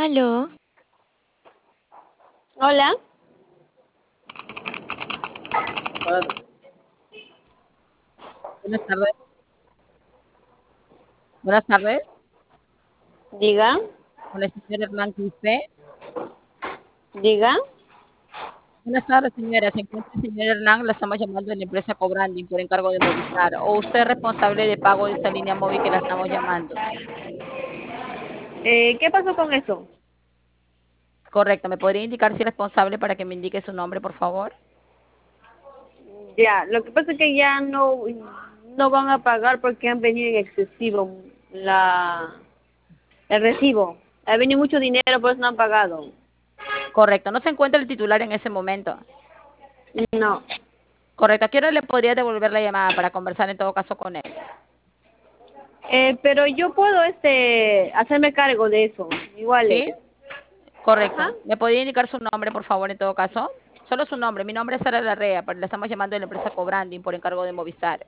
Aló, Hola, Buenas tardes. Buenas tardes. diga, Con el señor Hernán Quispe. diga. Buenas tardes, señora. Se encuentra el señor Hernán. La estamos llamando de la empresa Cobranding por encargo de Movistar. ¿O usted es responsable de pago de esta línea móvil que la estamos llamando? ¿Qué pasó con eso? Correcto. ¿Me podría indicar si es responsable para que me indique su nombre, por favor? Ya, lo que pasa es que ya no van a pagar porque han venido en excesivo el recibo. Ha venido mucho dinero, por eso no han pagado. Correcto. No se encuentra el titular en ese momento. No, Correcto. ¿A qué hora le podría devolver la llamada para conversar en todo caso con él? pero yo puedo hacerme cargo de eso. Igual ¿Sí? Ajá. Correcto. ¿Me podría indicar su nombre, por favor, en todo caso? Solo su nombre. Mi nombre es Sara Larrea, pero le estamos llamando de la empresa Cobranding por encargo de Movistar.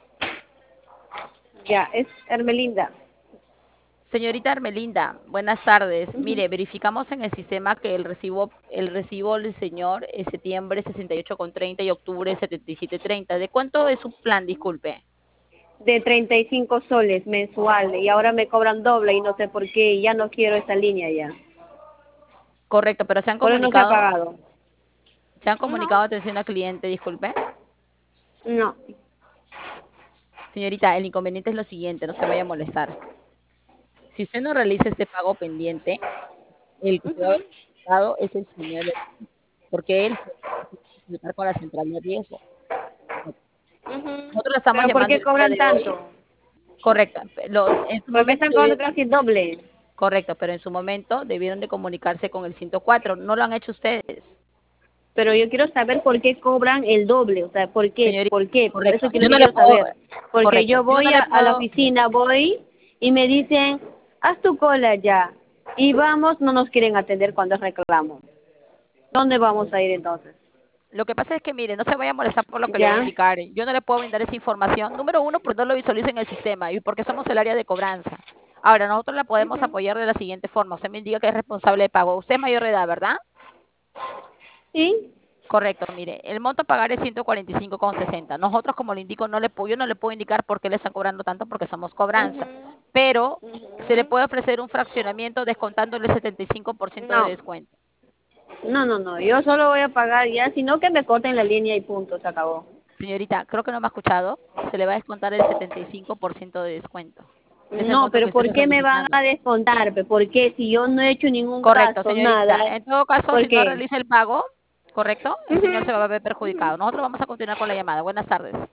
Ya, es Hermelinda. Señorita Armelinda, buenas tardes. Ujú. Mire, verificamos en el sistema que el recibo del señor es septiembre 68,30 y octubre 77,30. ¿De cuánto es su plan? Disculpe. De 35 soles mensual y ahora me cobran doble y no sé por qué y ya no quiero esa línea ya. Correcto, pero Por eso no se ha pagado. se han No, comunicado atención al cliente, disculpe. no. Señorita, el inconveniente es lo siguiente, no se vaya a molestar. Si usted no realiza este pago pendiente, el que se va a ver Ujú. afectado es el señor, porque él puede consultar con la central de riesgo. Ujú. Nosotros la estamos Pero ¿por llamando qué el día cobran de hoy. tanto? Correcto. En su Porque momento están cobrando casi el doble. correcto, pero en su momento debieron de comunicarse con el 104. No lo han hecho ustedes, Pero yo quiero saber por qué cobran el doble. O sea, ¿por qué? señorita. ¿Por qué? Por Correcto. eso Yo quiero, no yo le quiero puedo, saber. Porque correcto. yo Yo voy no le a la puedo, oficina, voy y me dicen, haz tu cola ya. Y vamos, no nos quieren atender cuando reclamo. ¿Dónde vamos a ir entonces? lo que pasa es que, mire, no se vaya a molestar por lo que le voy a ¿Ya? indicar. Yo no le puedo brindar esa información. Número uno, porque no lo visualiza en el sistema y porque somos el área de cobranza. Ahora, nosotros la podemos Ujú. apoyar de la siguiente forma. Usted me indica que es responsable de pago. Usted es mayor de edad, ¿verdad? ¿Sí? Correcto, mire, el monto a pagar es 145,60. Nosotros, como le indico, yo no le puedo indicar por qué le están cobrando tanto porque somos Ujú. cobranza, pero se le Ujú. puede ofrecer un fraccionamiento descontándole el 75% de No, descuento. no. Yo solo voy a pagar ya, sino que me corten la línea y punto, se acabó. Señorita, creo que no me ha escuchado, se le va a descontar el 75% de descuento. Es el No, monto que pero usted ¿por está qué me van solicitando. a descontar? ¿Por qué? Si yo no he hecho ningún Correcto, gasto, nada, señorita. En todo caso, ¿por si no qué? realiza el pago, correcto, el Ujú, señor se va a ver ujú. perjudicado. Nosotros vamos a continuar con la llamada. Buenas tardes.